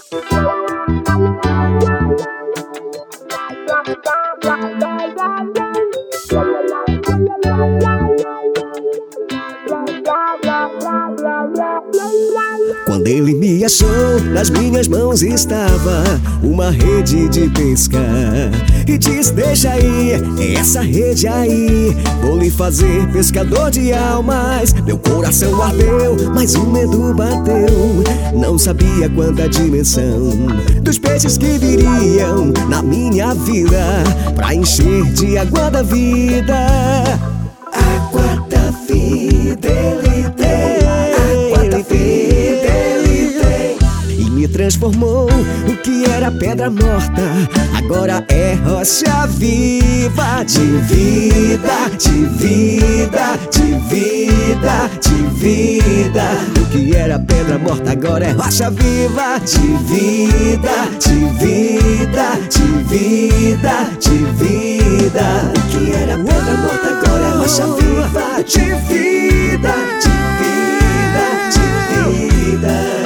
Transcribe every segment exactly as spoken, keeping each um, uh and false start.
Quando ele me achou, nas minhas mãos estava uma rede de pesca e disse: deixa aí, essa rede aí, vou lhe fazer pescador de almas. Meu coração ardeu, mas o medo bateu. Não sabia quanta dimensão dos peixes que viriam na minha vida pra encher de água da vida. Água da vida ele tem, água da vida ele tem, e me transformou. O que era pedra morta agora é rocha viva. De vida, de vida, de vida, de vida. O que era pedra morta agora é rocha viva. De vida, de vida, de vida, de vida. O que era pedra morta agora é rocha viva. De vida, de vida, de vida.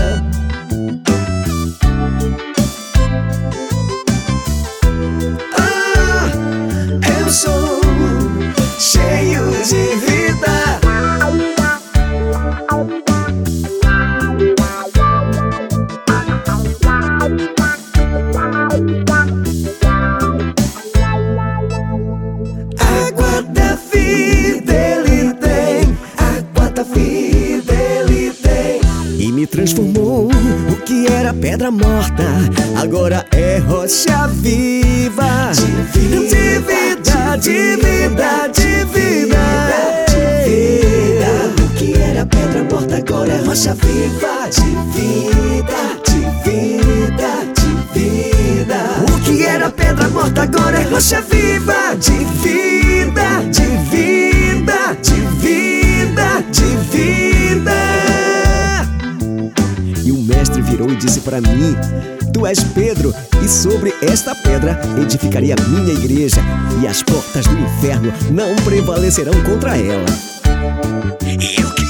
Sou cheio de vida. Água da vida ele tem, água da vida ele tem, e me transformou. O que era pedra morta agora é rocha viva. De vida, de vida, de vida, de vida. O que era pedra morta agora é rocha viva. De vida, de vida, de vida. O que era pedra morta agora é rocha viva. De vida, de vida, de vida, de vida. E o mestre virou e disse pra mim: tu és Pedro, e sobre esta pedra edificaria a minha igreja, e as portas do inferno não prevalecerão contra ela. Eu